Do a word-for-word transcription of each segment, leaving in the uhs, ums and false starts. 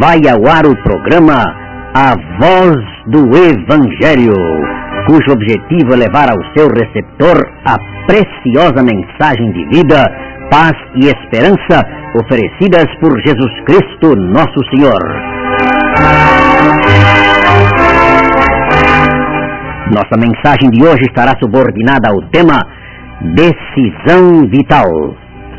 vai ao ar o programa A Voz do Evangelho, cujo objetivo é levar ao seu receptor a preciosa mensagem de vida, paz e esperança oferecidas por Jesus Cristo, nosso Senhor. Nossa mensagem de hoje estará subordinada ao tema Decisão Vital.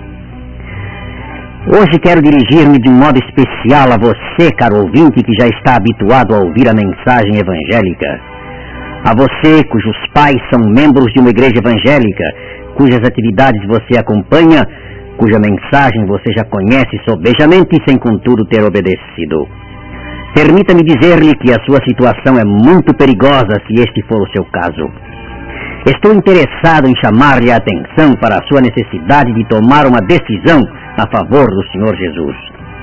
Hoje quero dirigir-me de um modo especial a você, caro ouvinte, que já está habituado a ouvir a mensagem evangélica. A você, cujos pais são membros de uma igreja evangélica, cujas atividades você acompanha, cuja mensagem você já conhece sobejamente sem contudo ter obedecido. Permita-me dizer-lhe que a sua situação é muito perigosa se este for o seu caso. Estou interessado em chamar-lhe a atenção para a sua necessidade de tomar uma decisão a favor do Senhor Jesus.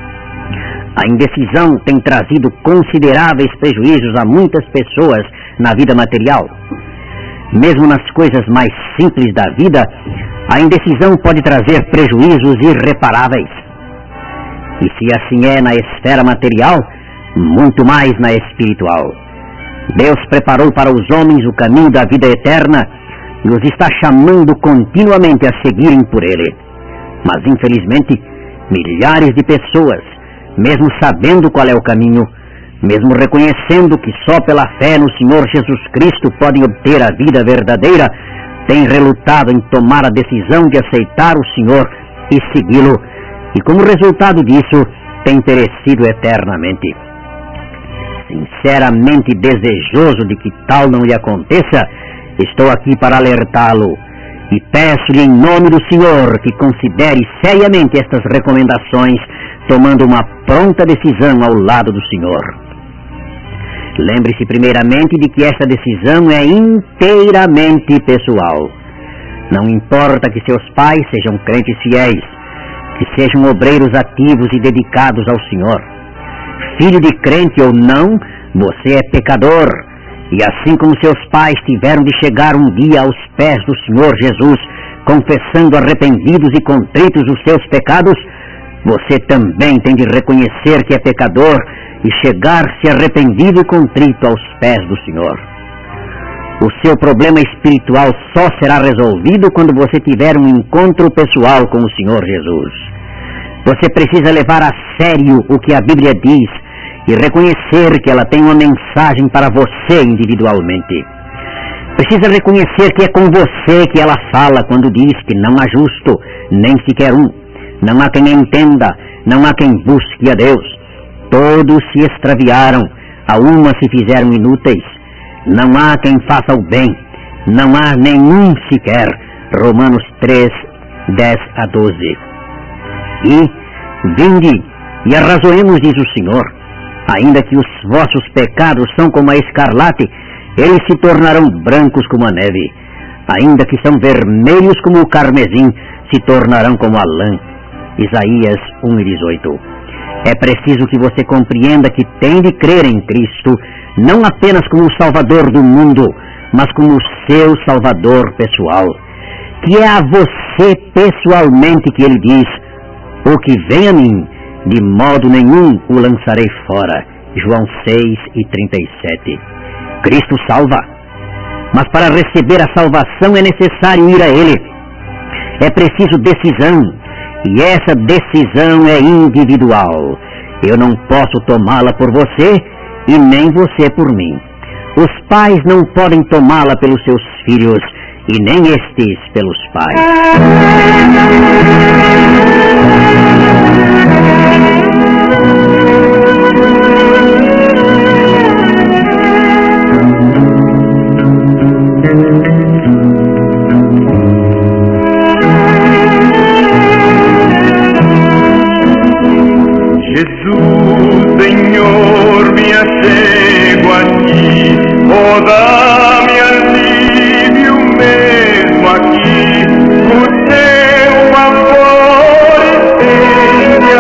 A indecisão tem trazido consideráveis prejuízos a muitas pessoas na vida material. Mesmo nas coisas mais simples da vida, a indecisão pode trazer prejuízos irreparáveis. E se assim é na esfera material, muito mais na espiritual. Deus preparou para os homens o caminho da vida eterna e os está chamando continuamente a seguirem por ele. Mas, infelizmente, milhares de pessoas, mesmo sabendo qual é o caminho, mesmo reconhecendo que só pela fé no Senhor Jesus Cristo podem obter a vida verdadeira, têm relutado em tomar a decisão de aceitar o Senhor e segui-lo, e como resultado disso, têm perecido eternamente. Sinceramente desejoso de que tal não lhe aconteça, estou aqui para alertá-lo e peço-lhe em nome do Senhor que considere seriamente estas recomendações, tomando uma pronta decisão ao lado do Senhor. Lembre-se primeiramente de que esta decisão é inteiramente pessoal. Não importa que seus pais sejam crentes fiéis, que sejam obreiros ativos e dedicados ao Senhor. Filho de crente ou não, você é pecador, e assim como seus pais tiveram de chegar um dia aos pés do Senhor Jesus, confessando arrependidos e contritos os seus pecados, você também tem de reconhecer que é pecador e chegar-se arrependido e contrito aos pés do Senhor. O seu problema espiritual só será resolvido quando você tiver um encontro pessoal com o Senhor Jesus. Você precisa levar a sério o que a Bíblia diz e reconhecer que ela tem uma mensagem para você individualmente. Precisa reconhecer que é com você que ela fala quando diz que não há justo, nem sequer um. Não há quem entenda, não há quem busque a Deus. Todos se extraviaram, a uma se fizeram inúteis. Não há quem faça o bem, não há nenhum sequer. Romanos três, dez a doze. E, vinde, e arrazoemos, diz o Senhor, ainda que os vossos pecados são como a escarlate, eles se tornarão brancos como a neve. Ainda que são vermelhos como o carmesim, se tornarão como a lã. Isaías um e dezoito. É preciso que você compreenda que tem de crer em Cristo, não apenas como o Salvador do mundo, mas como o seu Salvador pessoal. Que é a você pessoalmente que ele diz: o que vem a mim, de modo nenhum o lançarei fora. João seis e trinta e sete. Cristo salva. Mas para receber a salvação é necessário ir a Ele. É preciso decisão. E essa decisão é individual. Eu não posso tomá-la por você e nem você por mim. Os pais não podem tomá-la pelos seus filhos e nem estes pelos pais. Jesus, Senhor, me achego a Ti, oh, dá-me alívio mesmo aqui, o Teu amor estende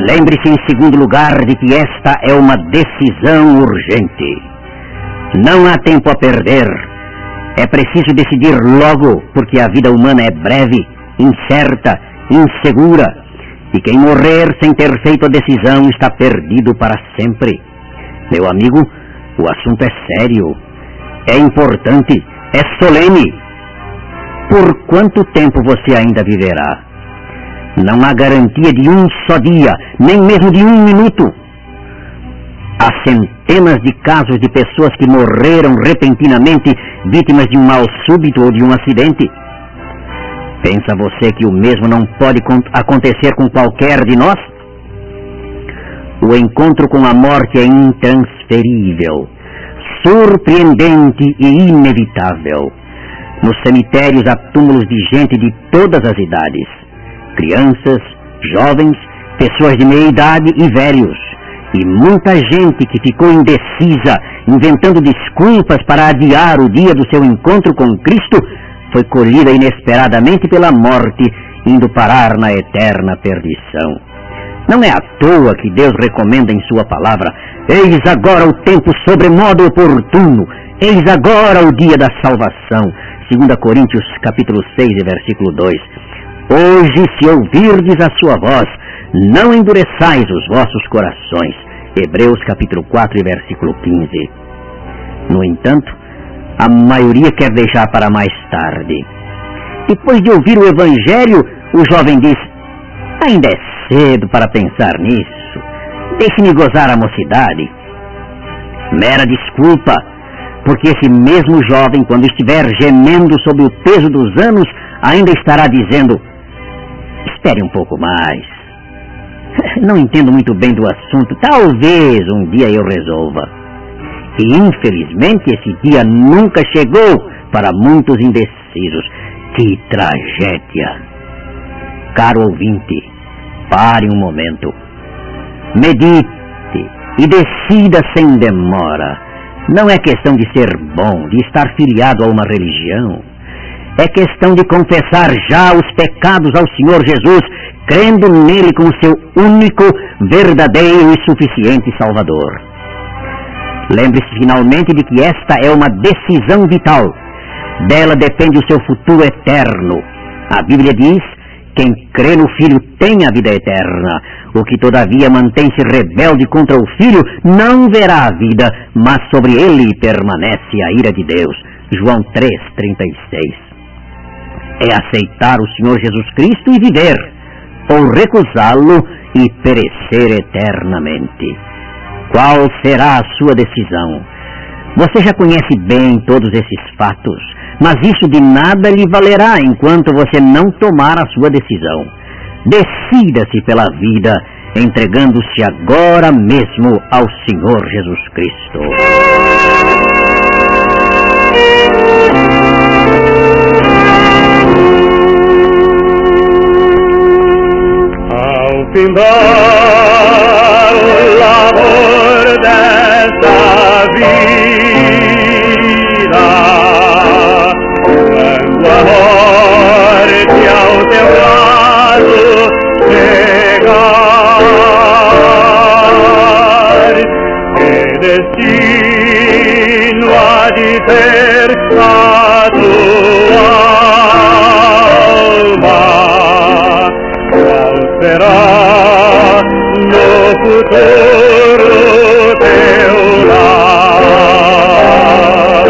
Lembre-se, em segundo lugar, de que esta é uma decisão urgente. Não há tempo a perder. É preciso decidir logo, porque a vida humana é breve, incerta, insegura, e quem morrer sem ter feito a decisão está perdido para sempre. Meu amigo, o assunto é sério, é importante, é solene. Por quanto tempo você ainda viverá? Não há garantia de um só dia, nem mesmo de um minuto. Há centenas de casos de pessoas que morreram repentinamente, vítimas de um mal súbito ou de um acidente. Pensa você que o mesmo não pode acontecer com qualquer de nós? O encontro com a morte é intransferível, surpreendente e inevitável. Nos cemitérios há túmulos de gente de todas as idades. Crianças, jovens, pessoas de meia idade e velhos. E muita gente que ficou indecisa, inventando desculpas para adiar o dia do seu encontro com Cristo, foi colhida inesperadamente pela morte, indo parar na eterna perdição. Não é à toa que Deus recomenda em sua palavra: eis agora o tempo sobremodo oportuno, eis agora o dia da salvação. Segunda Coríntios capítulo seis, versículo dois. Hoje, se ouvirdes a sua voz, não endureçais os vossos corações. Hebreus capítulo quatro, versículo quinze. No entanto, a maioria quer deixar para mais tarde. Depois de ouvir o Evangelho, o jovem diz: ainda é cedo para pensar nisso. Deixe-me gozar a mocidade. Mera desculpa, porque esse mesmo jovem, quando estiver gemendo sob o peso dos anos, ainda estará dizendo: espere um pouco mais. Não entendo muito bem do assunto, talvez um dia eu resolva. E infelizmente esse dia nunca chegou para muitos indecisos. Que tragédia! Caro ouvinte, pare um momento. Medite e decida sem demora. Não é questão de ser bom, de estar filiado a uma religião. É questão de confessar já os pecados ao Senhor Jesus, crendo nele como seu único, verdadeiro e suficiente Salvador. Lembre-se finalmente de que esta é uma decisão vital. Dela depende o seu futuro eterno. A Bíblia diz: quem crê no Filho tem a vida eterna. O que todavia mantém-se rebelde contra o Filho não verá a vida, mas sobre ele permanece a ira de Deus. João três, trinta e seis. É aceitar o Senhor Jesus Cristo e viver, ou recusá-lo e perecer eternamente. Qual será a sua decisão? Você já conhece bem todos esses fatos, mas isso de nada lhe valerá enquanto você não tomar a sua decisão. Decida-se pela vida, entregando-se agora mesmo ao Senhor Jesus Cristo. Ao findar o labor desta vida, quando a morte ao teu lado chegar, que destino há de ter a tua alma? Qual será no futuro teu lar?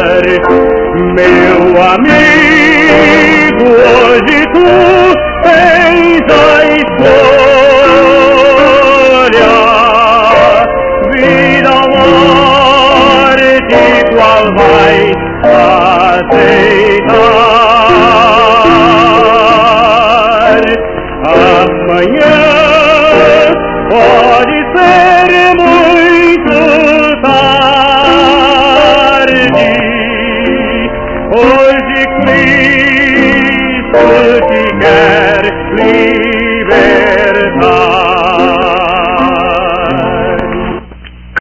Meu amigo, hoje tu tens a escolha, vida ou morte, qual vai aceitar? Amanhã pode ser muito tarde. Hoje Cristo te quer livre.